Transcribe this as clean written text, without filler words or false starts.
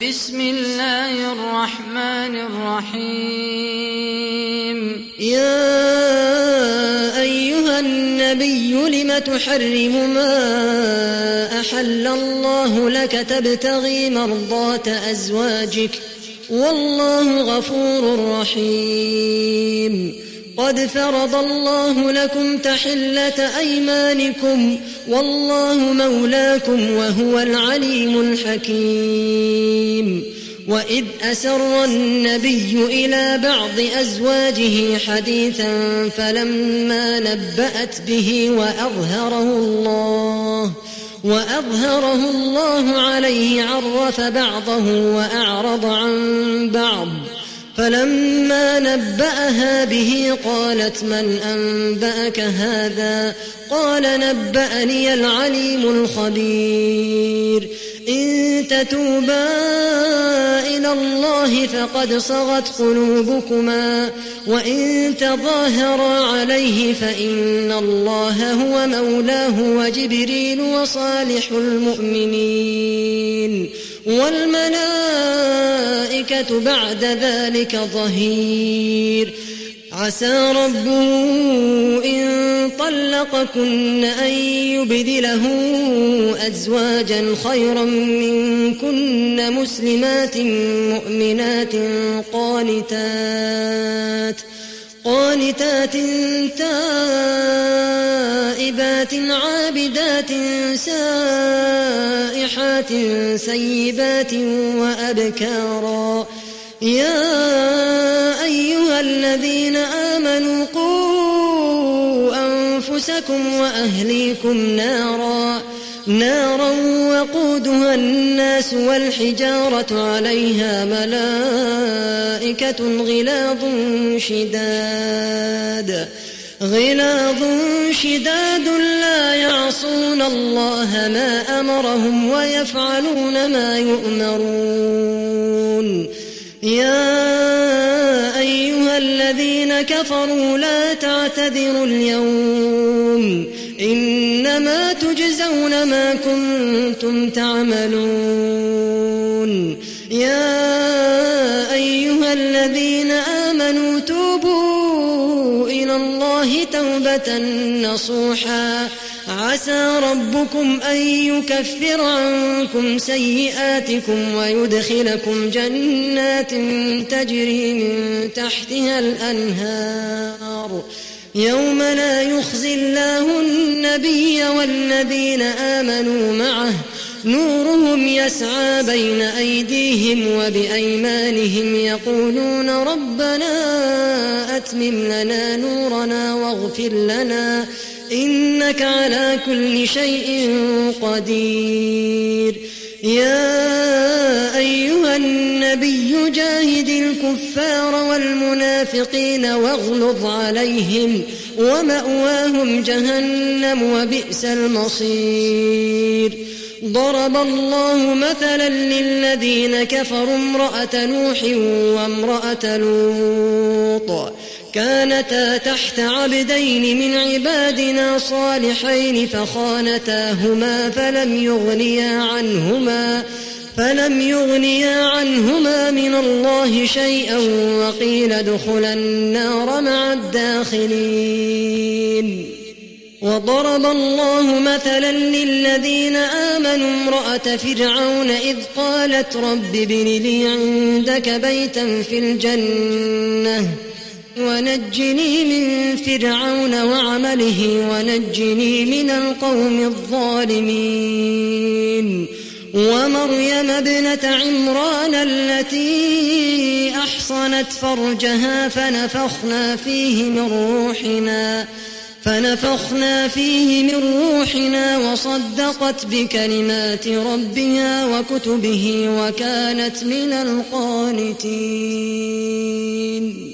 بسم الله الرحمن الرحيم يا أيها النبي لم تحرم ما أحل الله لك تبتغي مرضات أزواجك والله غفور رحيم قد فرض الله لكم تحلة أيمانكم والله مولاكم وهو العليم الحكيم وإذ أسر النبي إلى بعض أزواجه حديثا فلما نبأت به وأظهره الله عليه عرف بعضه وأعرض عن بعض فلما نبأها به قالت من أنبأك هذا قال نبأني العليم الخبير إن تتوبا إلى الله فقد صغت قلوبكما وإن تظاهرا عليه فإن الله هو مولاه وجبريل وصالح المؤمنين والملائكة بعد ذلك ظهير عسى ربه إن طلقكن أن يبدله أزواجا خيرا منكن مسلمات مؤمنات قانتات تائبات عابدات سائحات سيبات وأبكارا يا أيها الذين آمنوا قوا أنفسكم وأهليكم نارا وقودها الناس والحجارة عليها ملائكة غلاظ شداد لا يعصون الله ما أمرهم ويفعلون ما يؤمرون يا أيها الذين كفروا لا تعتذروا اليوم إنما تجزون ما كنتم تعملون يا أيها الذين آمنوا توبوا إلى الله توبة نصوحا عسى ربكم أن يكفر عنكم سيئاتكم ويدخلكم جنات تجري من تحتها الأنهار يوم لا يخزي الله النبي والذين آمنوا معه نورهم يسعى بين أيديهم وبأيمانهم يقولون ربنا أتمم لنا نورنا واغفر لنا إنك على كل شيء قدير يا أيها النبي جاهد الكفار والمنافقين واغلظ عليهم ومأواهم جهنم وبئس المصير ضرب الله مثلا للذين كفروا امرأة نوح وامرأة لوط كانتا تحت عبدين من عبادنا صالحين فخانتاهما فلم يغنيا عنهما من الله شيئا وقيل ادخلا النار مع الداخلين وضرب الله مثلا للذين آمنوا امرأة فرعون إذ قالت رب ابن لي عندك بيتا في الجنة ونجني من فرعون وعمله ونجني من القوم الظالمين ومريم ابنة عمران التي أحصنت فرجها فنفخنا فيه من روحنا وصدقت بكلمات ربها وكتبه وكانت من القانتين